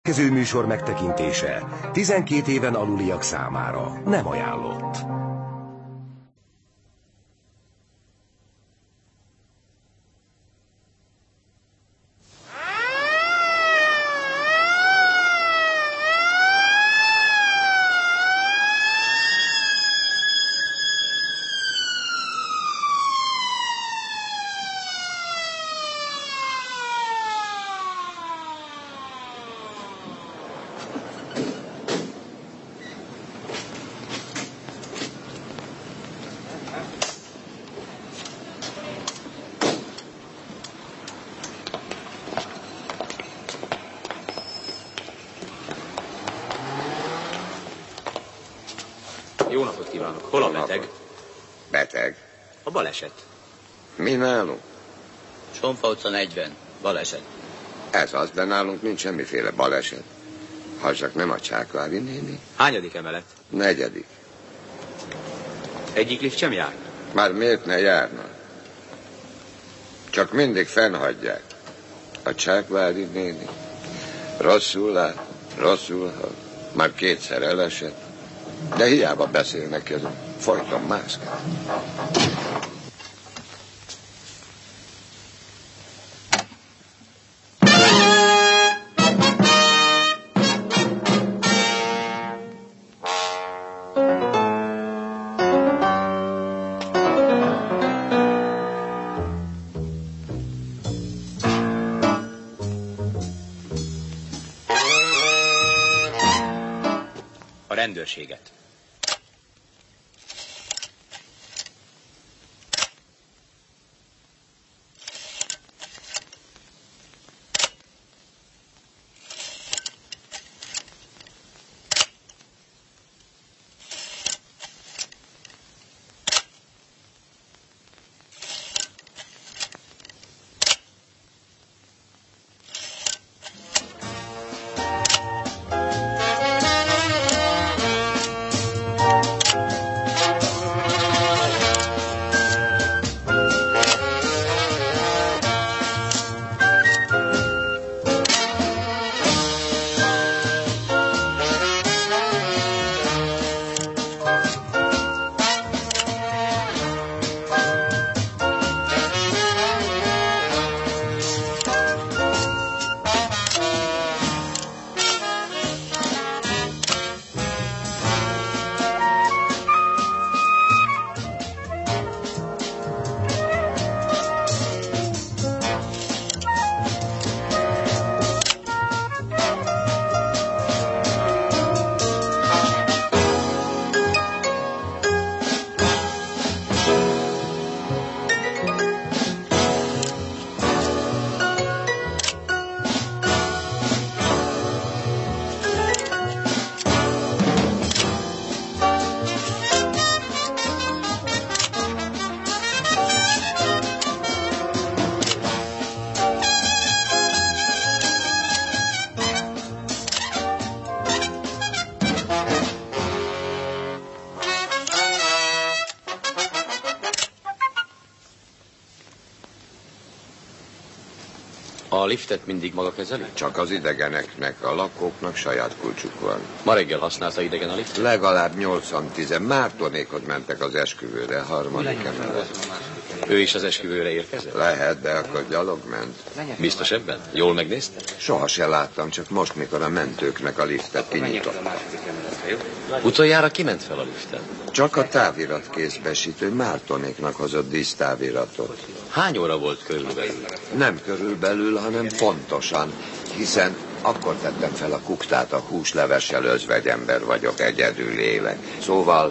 következő műsor megtekintése 12 éven aluliak számára nem ajánlott. Jó napot kívánok. Hol a beteg? Beteg? A baleset. Mi nálunk? Sonfa utca 40. Baleset. Ez az, de nálunk nincs semmiféle baleset. Ha csak nem a Csákvári néni. Hányadik emelet? 4. Egyik lift sem jár? Már miért ne járna? Csak mindig fennhagyják. A Csákvári néni. Rosszul lát, rosszul hall. Már 2-szer elesett. De hiába beszélnek ezen. Folyton mászkál. A rendőrséget. A liftet mindig maga kezeli? Csak az idegeneknek, a lakóknak saját kulcsuk van. Ma reggel használta idegen a liftet? Legalább 80-10. Mártonékot mentek az esküvőre, 3. emelet. Ő is az esküvőre érkezett? Lehet, de akkor gyalog ment. Biztos ebben? Jól megnézte? Soha se láttam, csak most, mikor a mentőknek a liftet kinyitott. Utoljára kiment fel a liften? Csak a táviratkézbesítő Mártonéknak hozott dísztáviratot. Hány óra volt körülbelül? Nem körülbelül, hanem pontosan, hiszen akkor tettem fel a kuktát, a húslevessel özvegyember vagyok, egyedül élek. Szóval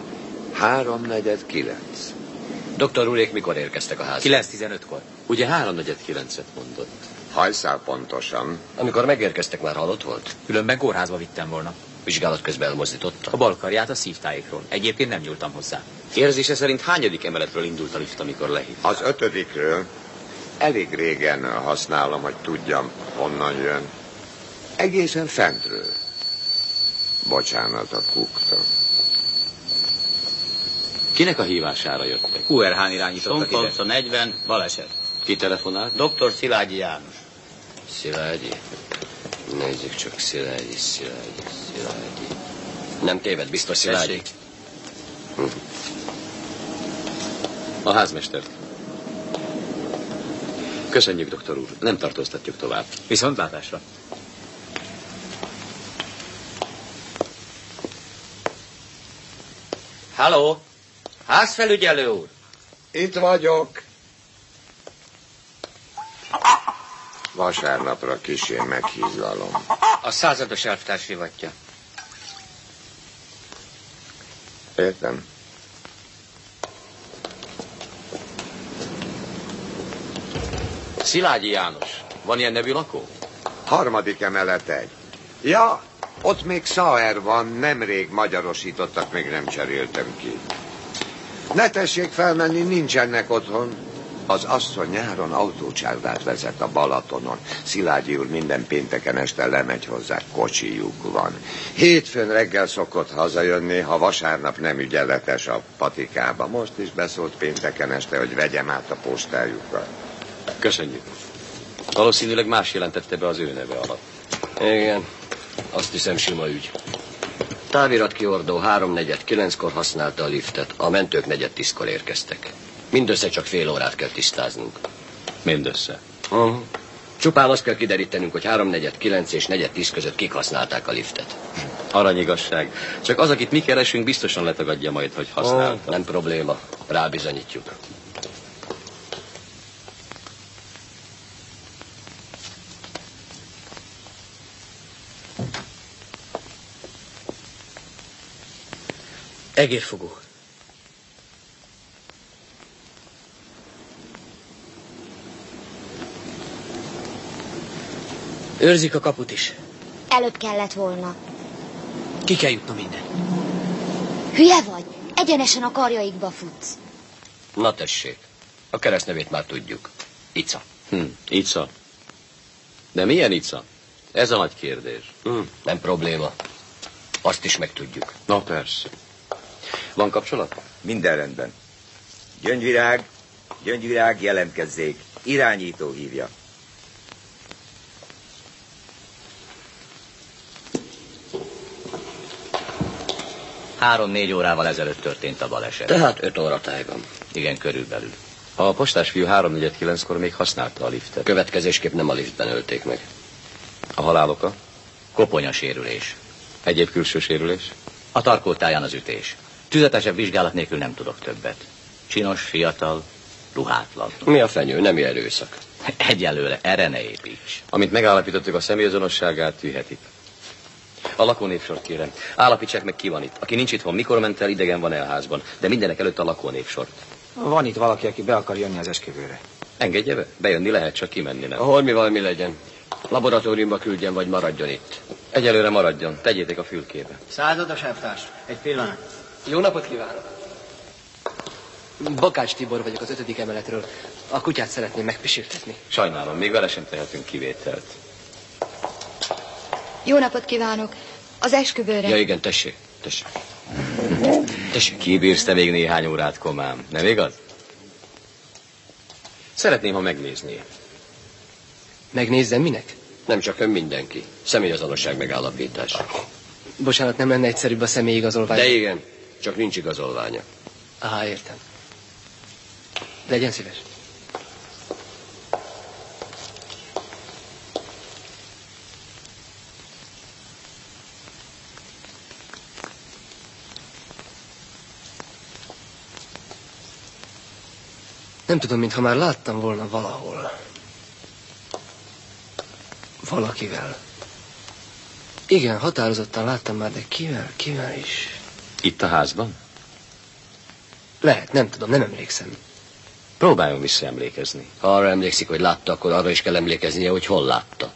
3:49. Doktor úrék mikor érkeztek a házba? 9:15-kor. Ugye 3:49-et mondott? Hajszál pontosan. Amikor megérkeztek, már halott volt? Különben kórházba vittem volna. Vizsgálat közben elmozdította? A bal karját a szívtájékról. Egyébként nem nyúltam hozzá. Érzése szerint hányadik emeletről indult a lift, amikor lehívta? Az 5-ről. Elég régen használom, hogy tudjam, honnan jön. Egészen fentről. Bocsánat a kukta. Kinek a hívására jöttek? QRH-n irányítottak ide. Sonfa 40, baleset. Ki telefonált? Dr. Szilágyi János. Szilágyi. Nézzük csak, Szilágyi. Nem téved, biztos Szilágyi? A házmestert. Köszönjük, doktor úr. Nem tartóztatjuk tovább. Viszontlátásra. Halló? Házfelügyelő úr? Itt vagyok. Vasárnapra kissé meghízlalom. A százados elvtárs rivatja. Értem. Szilágyi János. Van ilyen nevű lakó? 3. emelet 1. Ja, ott még Sauer van, nemrég magyarosítottak, még nem cseréltem ki. Ne tessék felmenni, nincsenek otthon. Az asszony nyáron autócsávdát vezet a Balatonon. Szilágyi úr minden pénteken este lemegy hozzá, kocsijuk van. Hétfőn reggel szokott hazajönni, ha vasárnap nem ügyeletes a patikába. Most is beszólt pénteken este, hogy vegyem át a postájukat. Köszönjük. Valószínűleg más jelentette be az ő neve alatt. Igen, azt hiszem sima ügy. Távirat kiordó 3:49-kor használta a liftet. A mentők 4:10-kor érkeztek. Mindössze csak fél órát kell tisztáznunk. Mindössze. Csupán azt kell kiderítenünk, hogy 3:49 és 4:10 között kik használták a liftet. Aranyigazság. Csak az, akit mi keresünk, biztosan letagadja majd, hogy használta. Nem probléma. Rábizonyítjuk. Egérfogó. Őrzik a kaput is. Előbb kellett volna. Ki kell jutnom innen. Hülye vagy? Egyenesen a karjaikba futsz. Na tessék, a keresztnevét már tudjuk. Ica. Ica. De milyen Ica? Ez a nagy kérdés. Nem probléma. Azt is megtudjuk. Na persze. Van kapcsolat? Minden rendben. Gyöngyvirág, jelentkezzék. Irányító hívja. Három-négy órával ezelőtt történt a baleset. Tehát 5 óra tájban. Igen, körülbelül. A postás fiú 3:49-kor még használta a liftet. Következésképp nem a liftben ölték meg. A halál oka? Koponyasérülés. Egyéb külső sérülés? A tarkótáján az ütés. Tüzetesebb vizsgálat nélkül nem tudok többet. Csinos, fiatal, ruhátlan. Mi a fenyő? Nemi erőszak. Egyelőre erre ne építs. Amint megállapítottuk a személyazonosságát, tűhetik. A lakónévsort kérem. Állapítsák meg, ki van itt. Aki nincs itthon, mikor ment el, idegen van elházban. De mindenek előtt a lakónévsort. Van itt valaki, aki be akar jönni az esküvőre. Engedje be? Bejönni lehet, csak kimenni nem. Ahol mi valami legyen. Laboratóriumba küldjen, vagy maradjon itt. Egyelőre maradjon. Tegyétek a fülkébe. Százados elvtárs. Egy pillanat. Jó napot kívánok! Bakács Tibor vagyok az 5. emeletről. A kutyát szeretném megpisírtetni. Sajnálom, még vele sem tehetünk kivételt. Jó napot kívánok! Az esküvőre. Ja igen, tessék. Kibírsz te még néhány órát, komám, nem igaz? Szeretném, ha megnézné. Megnézzem minek? Nem csak ön, mindenki. Személyazonosság megállapítás. Bocsánat, nem lenne egyszerűbb a személyigazolvány? De igen, csak nincs igazolványa. Aha, értem. Legyen szíves. Nem tudom, mintha már láttam volna valahol. Valakivel. Igen, határozottan láttam már, de kivel is? Itt a házban? Lehet, nem tudom, nem emlékszem. Próbáljon visszaemlékezni. Ha arra emlékszik, hogy látta, akkor arra is kell emlékeznie, hogy hol látta.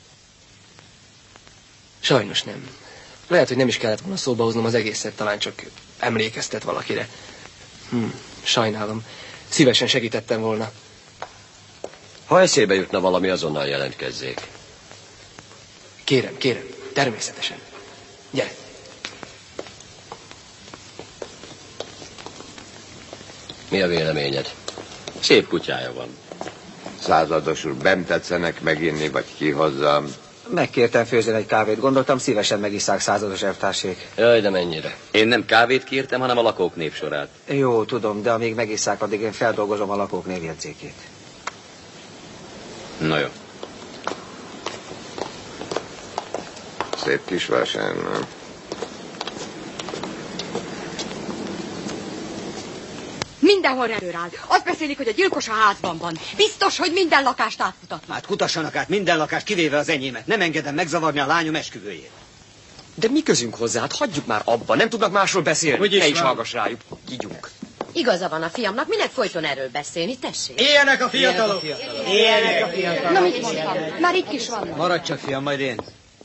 Sajnos nem. Lehet, hogy nem is kellett volna szóba hoznom az egészet, talán csak emlékeztet valakire. Sajnálom. Szívesen segítettem volna. Ha eszébe jutna valami, azonnal jelentkezzék. Kérem, természetesen. Gyere. Mi a véleményed? Szép kutyája van. Százados úr, bent tetszenek meginni, vagy kihozzam? Megkértem főzni egy kávét, gondoltam szívesen megisszák százados elvtársék. Jaj, de mennyire. Én nem kávét kértem, hanem a lakók névsorát. Jó, tudom, de amíg megisszák, addig én feldolgozom a lakók névjegyzékét. Na jó. Szép kis vásár, nem? Mindenhol rendőr áll. Azt beszélik, hogy a gyilkos a házban van. Biztos, hogy minden lakást átmutatnak. Hát kutassanak át minden lakást, kivéve az enyémet. Nem engedem megzavarni a lányom esküvőjét. De mi közünk hozzá? Hát hagyjuk már abba. Nem tudnak másról beszélni. Ne is hallgass rájuk. Kigyunk. Igaza van a fiamnak. Minek folyton erről beszélni? Tessék. Éljenek a fiatalok! Éljenek a fiatalok! Na, mit mondtam? Már itt is vannak. Maradj csak, fiam, majd én.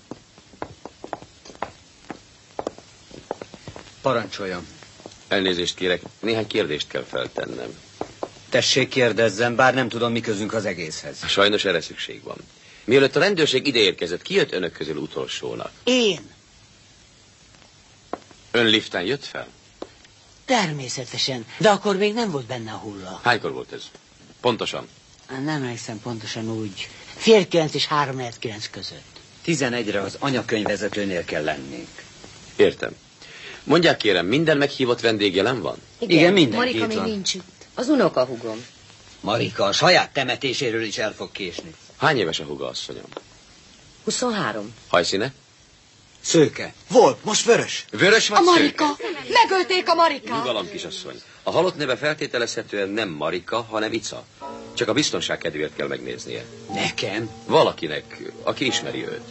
Parancsoljam. Elnézést kérek, néhány kérdést kell feltennem. Tessék, kérdezzem, bár nem tudom, mi közünk az egészhez. Sajnos erre szükség van. Mielőtt a rendőrség ideérkezett, ki jött önök közül utolsónak? Én. Ön liften jött fel? Természetesen, de akkor még nem volt benne a hulla. Hánykor volt ez? Pontosan? Nem emlékszem pontosan úgy. 8:30 és 3:49 között. 11-re az anyakönyvvezetőnél kell lennénk. Értem. Mondják kérem, minden meghívott vendég jelen van? Igen, mindenki Marika itt még van. nincs itt. Az unokahúgom. Marika a saját temetéséről is el fog késni. Hány éves a húga, asszonyom? 23. Hajszíne? Szőke. Volt, most vörös. Vörös vagy A Marika! szőke? Megölték a Marika! Nyugalom, kisasszony. A halott neve feltételezhetően nem Marika, hanem Ica. Csak a biztonság kedvéért kell megnéznie. Nekem? Valakinek, aki ismeri őt.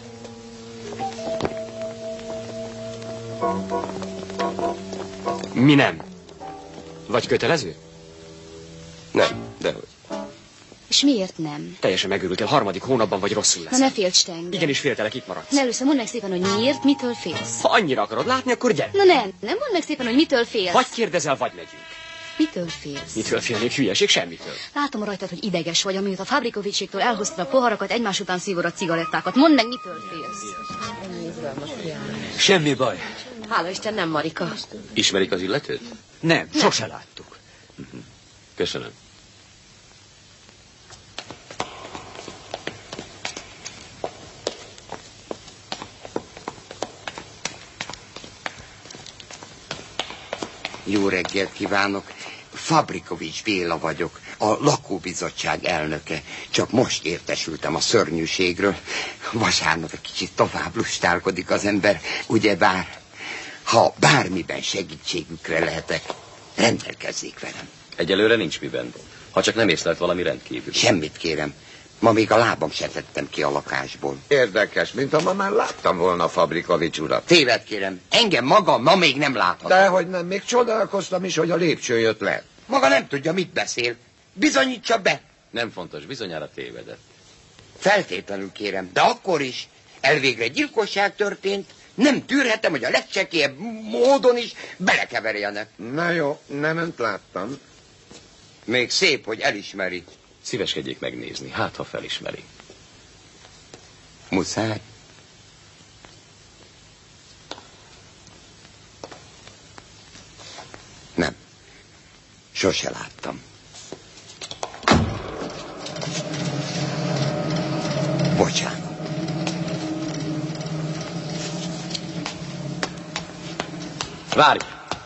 Mi nem? Vagy kötelező? Nem, dehogy. És miért nem? Teljesen megőrültél, harmadik hónapban vagy rosszul Na lesz. ne félts te engem. Igenis féltelek, itt maradsz. Na először mondd meg szépen, hogy miért, mitől félsz. Ha annyira akarod látni, akkor gyere. Na nem mondd meg szépen, hogy mitől félsz. Vagy kérdezel, vagy megyünk. Mitől félsz? Mitől félnék, hülyeség, semmitől. Látom rajtad, hogy ideges vagy, amióta Fabrikovicséktől elhoztad a poharakat, egymás után szívod a cigarettákat. Mondd meg, mitől félsz. Semmi baj. Hála Isten, nem Marika. Ismerik az illetőt? Nem, sose láttuk. Köszönöm. Jó reggelt kívánok! Fabrikovics Béla vagyok, a lakóbizottság elnöke. Csak most értesültem a szörnyűségről. Vasárnap egy kicsit tovább lustálkodik az ember, ugyebár. Ha bármiben segítségükre lehetek, rendelkezzék velem. Egyelőre nincs miben. Ha csak nem észlelt valami rendkívül. Semmit kérem. Ma még a lábam se tettem ki a lakásból. Érdekes, mint ha ma már láttam volna Fabrikovics urat. Téved kérem, engem magam ma még nem láthatom. Dehogy nem, még csodálkoztam is, hogy a lépcső jött le. Maga nem tudja, mit beszél. Bizonyítsa be. Nem fontos, bizonyára tévedett. Feltétlenül kérem, de akkor is. Elvégre gyilkosság történt, nem tűrhetem, hogy a legcsekélyebb módon is belekeverjenek. Na jó, nem önt láttam. Még szép, hogy elismeri. Szíveskedjék megnézni, hát ha felismeri. Muszáj. Nem. Sose láttam. Bocsánat. Várj!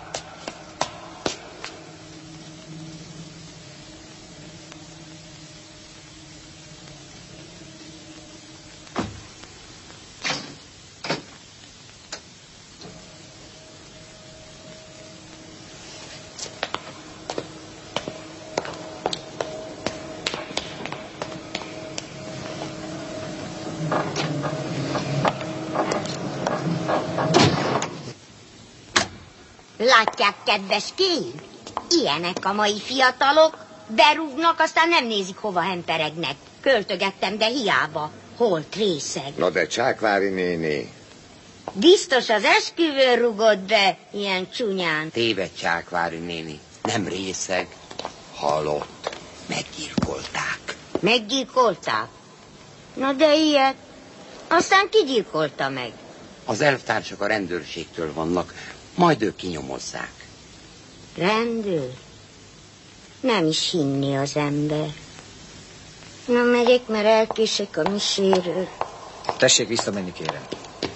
Látják, kedves kék? Ilyenek a mai fiatalok. Berúgnak, aztán nem nézik, hova hemperegnek. Költögettem, de hiába. Holt részeg. Na de Csákvári néni. Biztos az esküvőn rugott be, ilyen csúnyán. Téved, Csákvári néni. Nem részeg. Halott. Meggyilkolták. Meggyilkolták? Na de ilyet. Aztán ki gyilkolta meg? Az elvtársak a rendőrségtől vannak. Majd ők kinyomozzák. Rendőr? Nem is hinni az ember. Na megyek, mert elkések a miséről. Tessék visszamenni, kérem.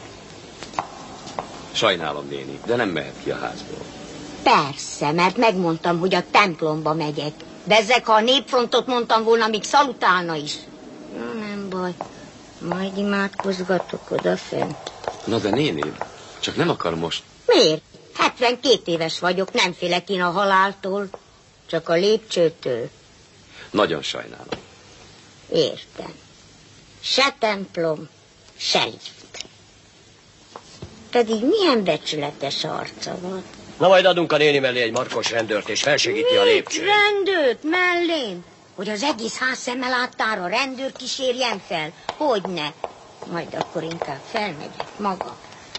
Sajnálom, néni, de nem mehet ki a házból. Persze, mert megmondtam, hogy a templomba megyek. Bezzeg, ha a népfrontot mondtam volna, még szalutálna is. Nem baj, majd imádkozgatok odafent. Na de néni, csak nem akar most. Miért? 72 éves vagyok, nem félek én a haláltól, csak a lépcsőtől. Nagyon sajnálom. Értem. Se templom, se lift. Pedig milyen becsületes arca van. Na majd adunk a néni mellé egy markos rendőrt, és felsegíti a lépcsőt. Rendőrt mellém? Hogy az egész ház szeme láttára rendőr kísérjen fel? Hogyne? Majd akkor inkább felmegyek maga.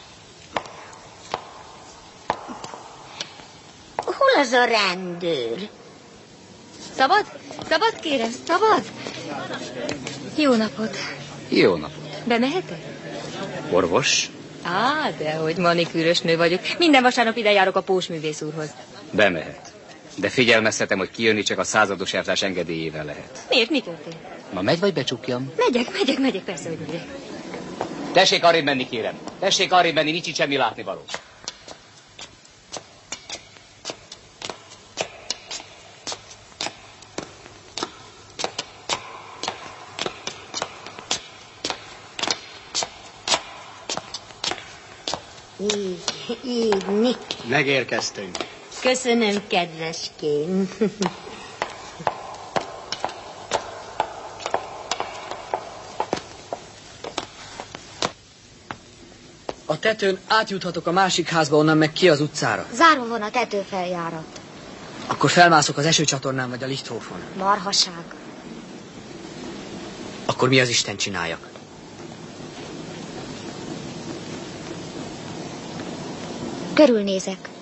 Hol az a rendőr? Szabad? Szabad, kérem, szabad? Jó napot. Jó napot. Bemehetek? Orvos? Á, dehogy manikűrös nő vagyok. Minden vasárnap ide járok a pósművész úrhoz. Bemehet. De figyelmeztetem, hogy kijönni csak a százados jártás engedélyével lehet. Miért? Mi történt? Ma megy, vagy becsukjam? Megyek, persze, hogy megyek. Tessék arrébb menni, kérem. Tessék arrébb menni, nincs itt semmi látnivaló. Így. Megérkeztünk. Köszönöm, kedveském. A tetőn átjuthatok a másik házba, onnan meg ki az utcára. Zárva van a tetőfeljárat. Akkor felmászok az esőcsatornán vagy a Lichthofon. Marhaság. Akkor mi az Isten csináljak? Körülnézek.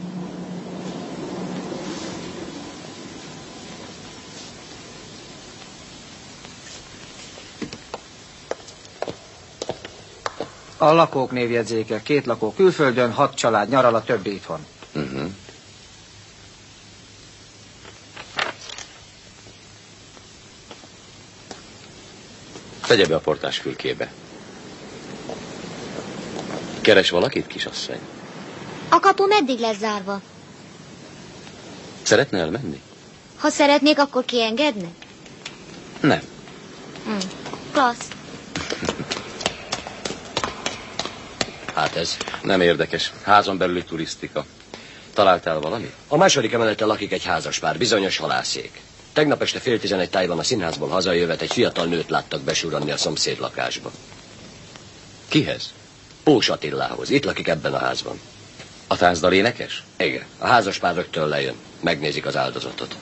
A lakók névjegyzéke, 2 lakó külföldön, 6 család nyaral, a többi itthon. Tegye be a portás fülkébe. Keres valakit, kisasszony? A kapu meddig lesz zárva? Szeretne elmenni? Ha szeretnék, akkor kiengednek? Nem. Klassz. Hát ez. Nem érdekes. Házon belüli turisztika. Találtál valamit? A második emeleten lakik egy házaspár, bizonyos halászék. Tegnap este 10:30 tájban a színházból hazajövet egy fiatal nőt láttak besurranni a szomszéd lakásba. Kihez? Pós Attilához. Itt lakik ebben a házban. A tánzdal énekes? Igen. A házaspár rögtön lejön. Megnézik az áldozatot.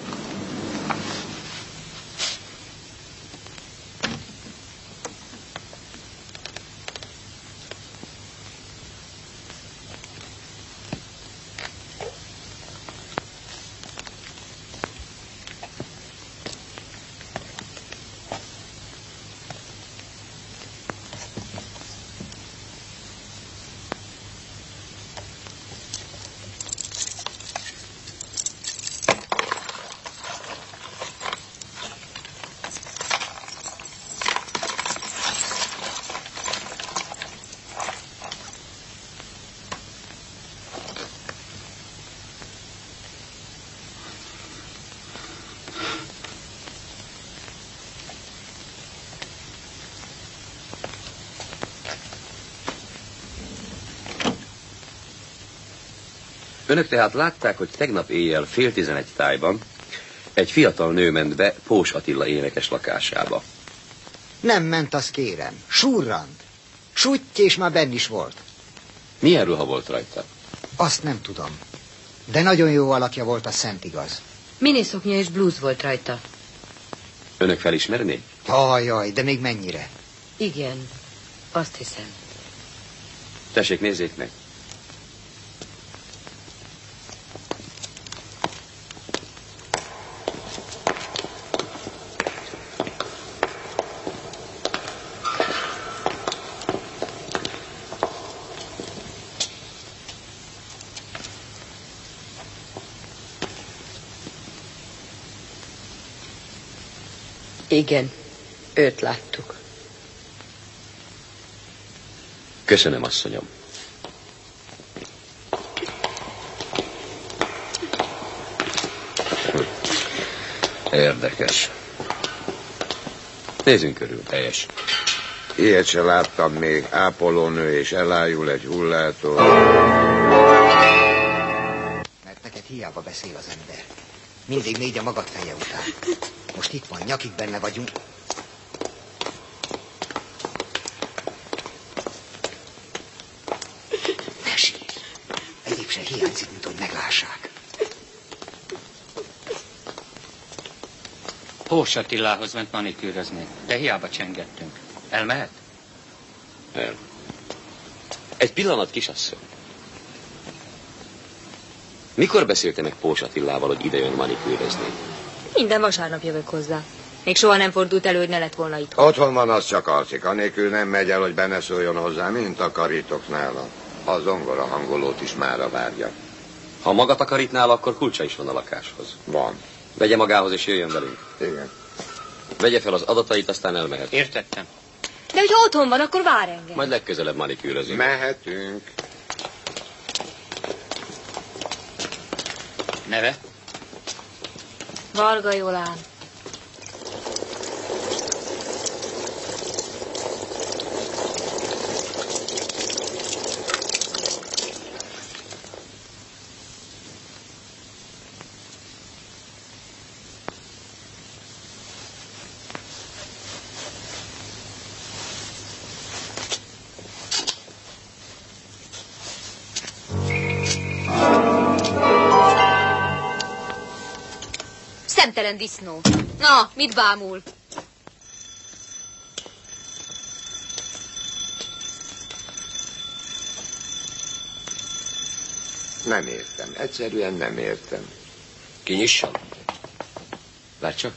Önök tehát látták, hogy tegnap éjjel 10:30 tájban egy fiatal nő ment be Pós Attila énekes lakásába. Nem ment, azt kérem. Surrant. Sutty, és már benn is volt. Milyen ruha volt rajta? Azt nem tudom. De nagyon jó alakja volt, a szent igaz. Miniszoknya és blúz volt rajta. Önök felismernék? Ajaj, de még mennyire? Igen, azt hiszem. Tessék, nézzék meg. Igen, őt láttuk. Köszönöm, asszonyom. Érdekes. Nézzünk körül. Helyes. Ilyet se láttam még. Ápolónő és elájul egy hullától. Mert neked hiába beszél az ember. Mindig négy a magad feje után. Most itt van, nyakig benne vagyunk. Ne sírj. Egyéb se hiányzik, mint hogy meglássák. Pós Attilához ment manikűrözni, de hiába csengettünk. Elmehet? El. Egy pillanat, kisasszony. Mikor beszélte meg Pós Attilával, hogy ide jön manikűrözni? Minden vasárnap jövök hozzá. Még soha nem fordult elő, hogy ne lett volna itthon. Otthon van, az csak alszik. Anélkül nem megy el, hogy benne szóljon hozzá, mint takarítok nála. A zongora hangolót is mára várja. Ha maga takarít nála, akkor kulcsa is van a lakáshoz. Van. Vegye magához és jöjjön velünk. Igen. Vegye fel az adatait, aztán elmehet. Értettem. De hogyha otthon van, akkor vár engem. Majd legközelebb manikűrözünk. Mehetünk. Neve? Varga Jolán. Szemtelen disznó. Na, mit bámul? Nem értem. Egyszerűen nem értem. Kinyissam? Várj csak.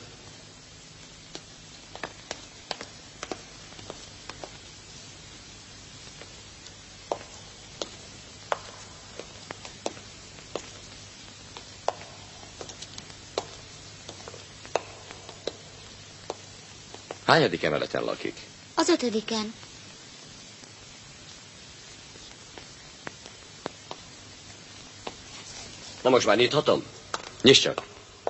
Hányadik emeleten lakik? Az 5-en. Na most már nyithatom? Nyisd csak.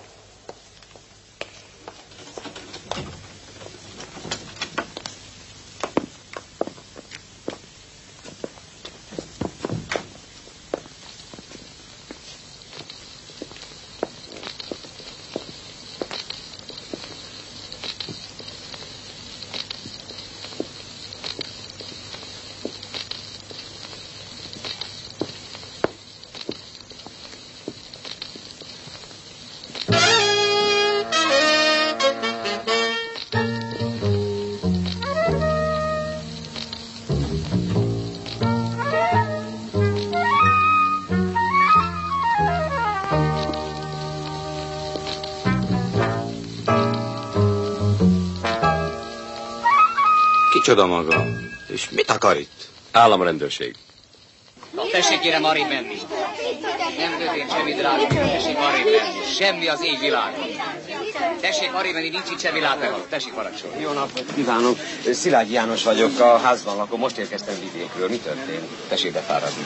Kicsoda maga? És mit akar itt? Államrendőrség. Tessék, kérem, arrébb menni. Nem történt semmi drága, tessék arrébb menni. Semmi az égvilágon. Tessék arrébb menni, nincs itt semmi látnivaló. Tessék, parancsolni. Jó napot kívánok. Szilágyi János vagyok, a házban lakom. Most érkeztem vidékről. Mi történt? Tessék befáradni.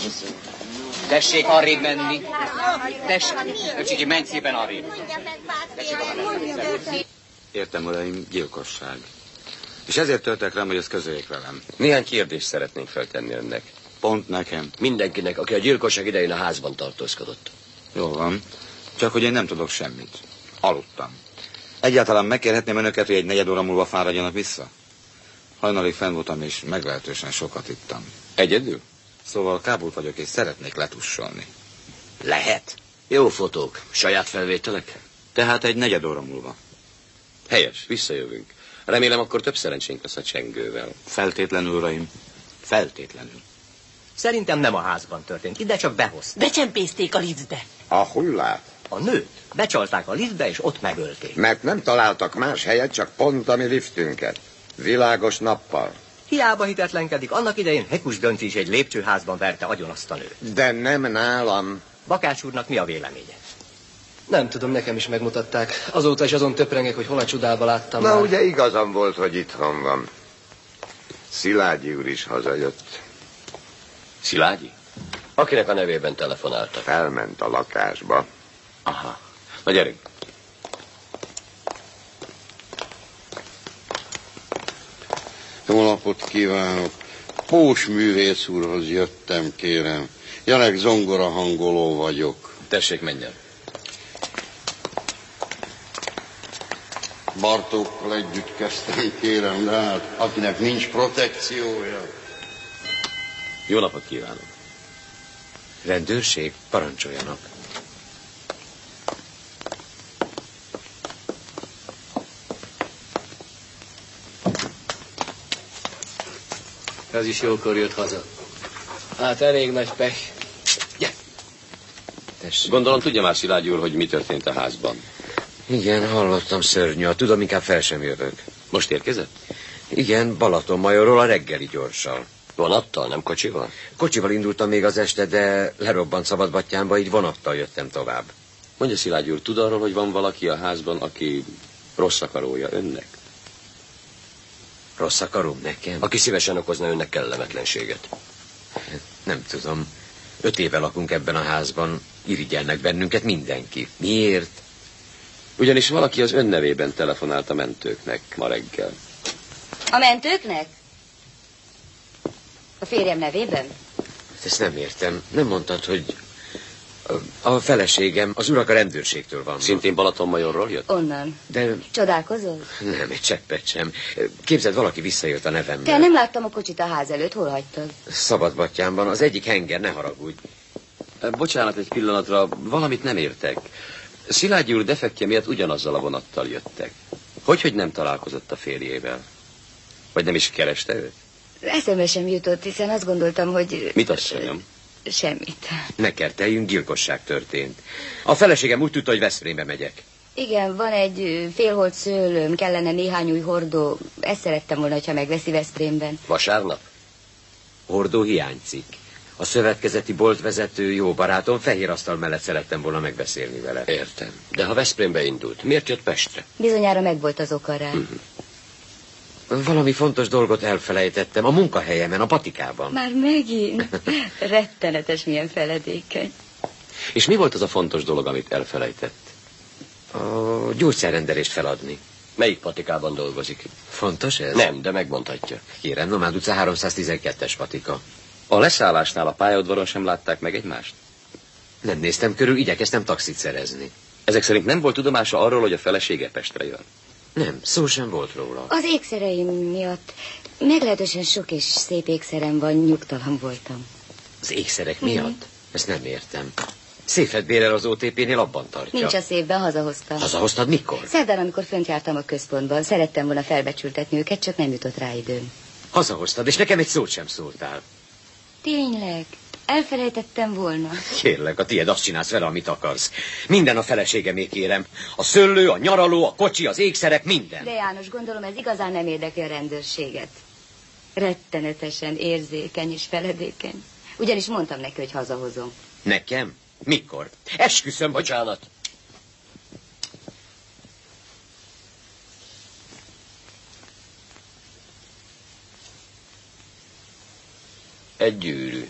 Tessék arrébb menni. Tessék, öcsiki, menj szépen arrébb. Tessék arrébb. Értem, uraim, gyilkosság. És ezért töltek rám, hogy ezt közöljék velem. Néhány kérdést szeretnénk feltenni önnek. Pont nekem. Mindenkinek, aki a gyilkosság idején a házban tartózkodott. Jól van. Csak hogy én nem tudok semmit. Aludtam. Egyáltalán megkérhetném önöket, hogy egy negyed óra múlva fáradjanak vissza? Hajnalig fenn voltam, és meglehetősen sokat ittam. Egyedül? Szóval kábult vagyok, és szeretnék letussolni. Lehet. Jó fotók. Saját felvételek? Tehát egy negyed óra múlva. Helyes, visszajövünk. Remélem, akkor több szerencsénk lesz a csengővel. Feltétlenül, uraim. Feltétlenül. Szerintem nem a házban történt. Ide csak behozták. Becsempészték a liftbe. A hullát? A nőt. Becsalták a liftbe, és ott megölték. Mert nem találtak más helyet, csak pont a mi liftünket. Világos nappal. Hiába hitetlenkedik, annak idején Hekus Dönci is egy lépcsőházban verte agyon azt a nőt. De nem nálam. Bakács úrnak mi a véleménye? Nem tudom, nekem is megmutatták. Azóta is azon töprengek, hogy hol a csodába láttam Na, már. ugye igazam volt, hogy itthon van. Szilágyi úr is hazajött. Szilágyi? Akinek a nevében telefonáltak? Felment a lakásba. Aha. Na gyerünk. Jó napot kívánok! Pós művész úrhoz jöttem, kérem. Janek zongora hangoló vagyok. Tessék, menjen. Bartókkal együtt kezdtem, kérem, de hát akinek nincs protekciója. Jó napot kívánok. Rendőrség, parancsoljanak. Ez is jókor jött haza. Hát elég nagy pech. Gondolom tudja már Szilágyi úr, hogy mi történt a házban. Igen, hallottam, szörnyű. Tudom, inkább fel sem jövök. Most érkezett? Igen, Balatonmajorról a reggeli gyorssal. Vonattal, nem kocsival? Kocsival indultam még az este, de lerobbant Szabadbattyánba, így vonattal jöttem tovább. Mondja, Szilágyi úr, tud arról, hogy van valaki a házban, aki rossz akarója önnek? Rossz akarom nekem? Aki szívesen okozna önnek kellemetlenséget. Nem tudom. 5 éve lakunk ebben a házban. Irigyelnek bennünket mindenki. Miért? Ugyanis valaki az ön nevében telefonált a mentőknek ma reggel. A mentőknek? A férjem nevében? Ezt nem értem. Nem mondtad, hogy a feleségem, az urak a rendőrségtől van. Szintén Balatonmajorról jött? Onnan. De... Csodálkozol? Nem, egy cseppet sem. Képzeld, valaki visszajött a nevemmel. Te nem láttam a kocsit a ház előtt, hol hagytad? Szabadbattyánban, az egyik henger, ne haragudj. Bocsánat egy pillanatra, valamit nem értek. Szilágyi úr defektje miatt ugyanazzal a vonattal jöttek. Hogy nem találkozott a férjével? Vagy nem is kereste őt? Eszembe sem jutott, hiszen azt gondoltam, hogy... Mit asszonyom? Semmit. Ne kerteljünk, gyilkosság történt. A feleségem úgy tudta, hogy Veszprémbe megyek. Igen, van egy félholt szőlőm, kellene néhány új hordó. Ezt szerettem volna, ha megveszi Veszprémben. Vasárnap? Hordó hiányzik. A szövetkezeti boltvezető jó barátom, fehér asztal mellett szerettem volna megbeszélni vele. Értem. De ha Veszprémbe indult, miért jött Pestre? Bizonyára megvolt az oka rá. Valami fontos dolgot elfelejtettem. A munkahelyemen, a patikában. Már megint? Rettenetes, milyen feledékeny. És mi volt az a fontos dolog, amit elfelejtett? A gyógyszerrendelést feladni. Melyik patikában dolgozik? Fontos ez? Nem, de megmondhatja. Kérem, Nomád utca 312-es patika. A leszállásnál a pályaudvaron sem látták meg egymást? Nem néztem körül, igyekeztem taxit szerezni. Ezek szerint nem volt tudomása arról, hogy a felesége Pestre jön? Nem, szó sem volt róla. Az ékszereim miatt meglehetősen sok és szép ékszerem van, nyugtalan voltam. Az ékszerek miatt? Ezt nem értem. Széfet bérel az OTP-nél, abban tartja. Nincs a szépben, hazahoztam. Hazahoztad mikor? Szerdán, amikor fönt jártam a központban. Szerettem volna felbecsültetni őket, csak nem jutott rá időm. Hazahoztad, és nekem egy szót sem szóltál. Tényleg? Elfelejtettem volna. Kérlek, a tiéd, azt csinálsz vele, amit akarsz. Minden a feleségemé, kérem. A szőlő, a nyaraló, a kocsi, az ékszerek, minden. De János, gondolom ez igazán nem érdekli a rendőrséget. Rettenetesen érzékeny és feledékeny. Ugyanis mondtam neki, hogy hazahozom. Nekem? Mikor? Esküszöm, hogy... Bocsánat. Egy gyűrű.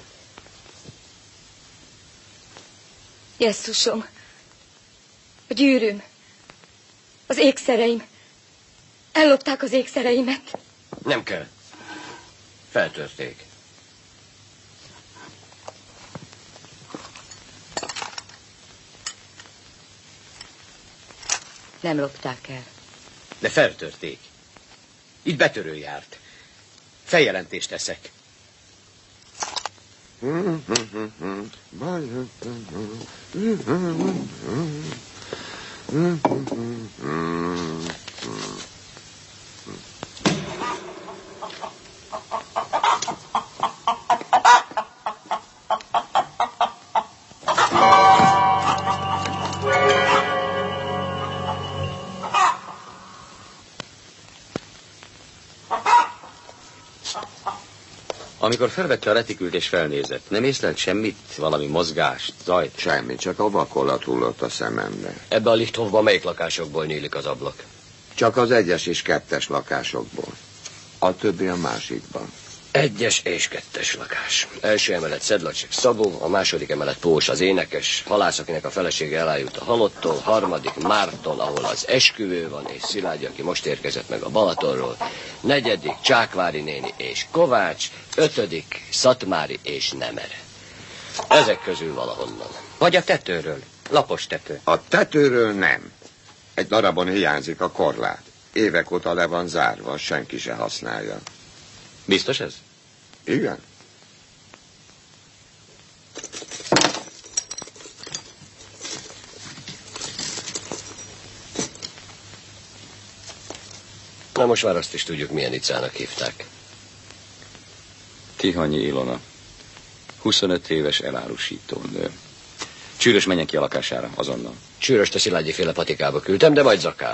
Jesszusom, a gyűrűm, az ékszereim. Ellopták az ékszereimet. Nem kell. Feltörték. Nem lopták el. De feltörték. Itt betörő járt. Feljelentést teszek. Amikor felvette a retikült és felnézett, nem észlelt semmit? Valami mozgást, zajt? Semmi, csak a vakolat hullott a szemembe. Ebbe a Lichthofban melyik lakásokból nyílik az ablak? Csak az 1-es és 2-es lakásokból. A többi a másikban. 1-es és 2-es lakás. Első emelet Szedlacsek Szabó, a második emelet Pós az énekes, halász, akinek a felesége elájult a halottól, harmadik Márton, ahol az esküvő van, és Szilágyi, aki most érkezett meg a Balatonról, 4. Csákvári néni és Kovács, 5. Szatmári és Nemere. Ezek közül valahonnan. Vagy a tetőről. Lapos tető. A tetőről nem. Egy darabon hiányzik a korlát. Évek óta le van zárva, senki se használja. Biztos ez? Igen. Na most már azt is tudjuk, milyen Icának hívták. Tihanyi Ilona. 25 éves elárusító nő. Csűrös, menjen ki a lakására, azonnal. Csűröst a Szilágyi féle patikába küldtem, de majd zakál.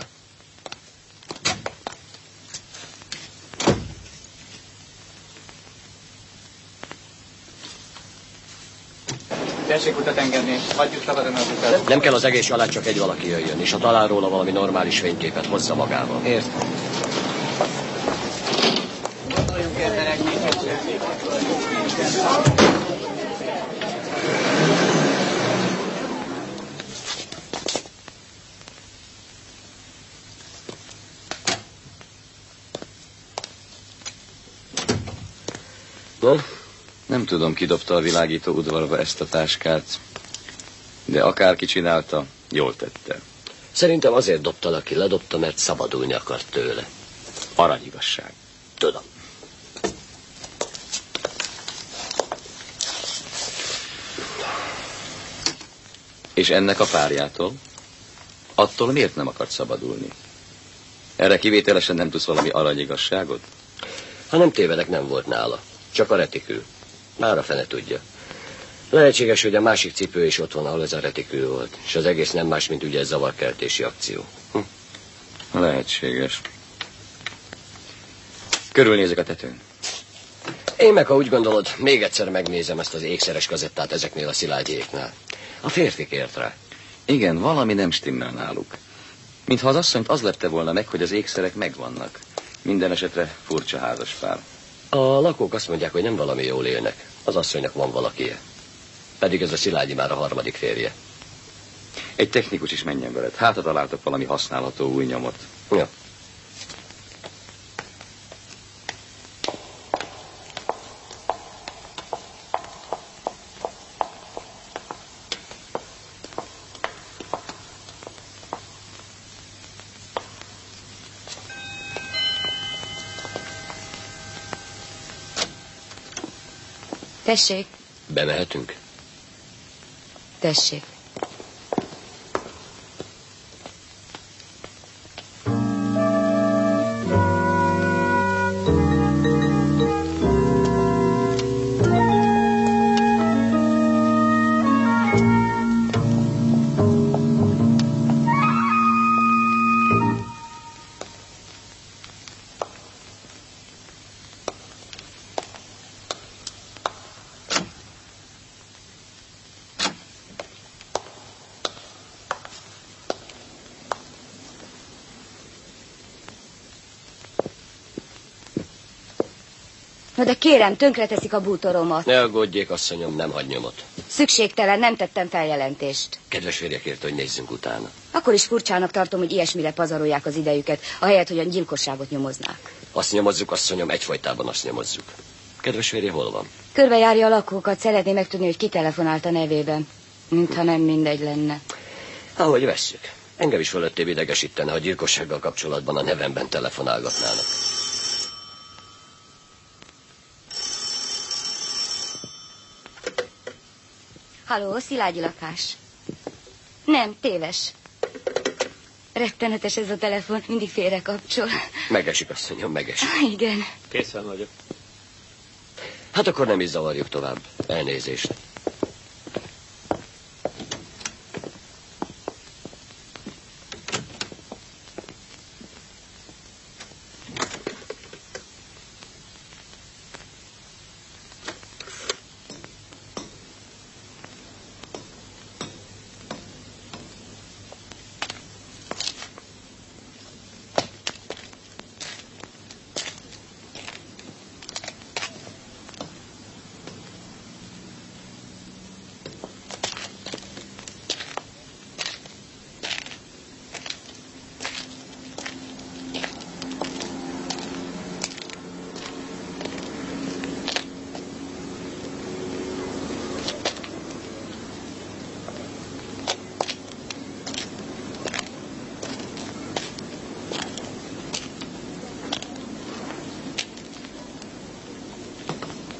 Tessék utat engedni, hagyjuk szabadon az utat. Nem kell az egész család, csak egy valaki jöjjön, és ha talál róla valami normális fényképet, hozza magával. Értem. Gondoljunk értenek, Nem tudom, ki dobta a világító udvarba ezt a táskát, de akárki csinálta, jól tette. Szerintem azért dobta, aki ledobta, mert szabadulni akart tőle. Aranyigazság. Tudom. És ennek a párjától? Attól miért nem akart szabadulni? Erre kivételesen nem tudsz valami aranyigazságot? Ha nem tévedek, nem volt nála. Csak a retikül. Már a fene tudja. Lehetséges, hogy a másik cipő is ott van, ahol ez a retikül volt. És az egész nem más, mint ugye egy zavarkeltési akció. Lehetséges. Körülnézek a tetőn. Én meg, ha úgy gondolod, még egyszer megnézem ezt az ékszeres kazettát ezeknél a Szilágyéknál. A férfi kért rá. Igen, valami nem stimmel náluk. Mintha az asszonyt az lepte volna meg, hogy az ékszerek megvannak. Minden esetre furcsa házaspár. A lakók azt mondják, hogy nem valami jól élnek. Az asszonynak van valakie. Pedig ez a Szilágyi már a harmadik férje. Egy technikus is menjen veled. Hát, ha találtok valami használható új nyomot. Ja. Tessék. Bemehetünk? Tessék. Na de kérem, tönkreteszik a bútoromat. Ne aggódjék, asszonyom, nem hagy nyomot. Szükségtelen, nem tettem feljelentést. Kedves férje kérte, hogy nézzünk utána. Akkor is furcsának tartom, hogy ilyesmire pazarolják az idejüket, ahelyett, hogy a gyilkosságot nyomoznák. Azt nyomozzuk, asszonyom, egyfolytában azt nyomozzuk. Kedves férje, hol van? Körbejárja a lakókat, szeretné megtudni, hogy ki telefonált a nevében. Mintha nem mindegy lenne. Ahogy vesszük. Engem is fölöttébb idegesítene, ha gyilkossággal kapcsolatban a nevemben telefonálgatnának. Halló, Szilágyi lakás. Nem, téves. Rettenetes ez a telefon, mindig félre kapcsol. Megesik, asszonyom, megesik. Igen. Készen vagyok. Hát akkor nem is zavarjuk tovább. Elnézést.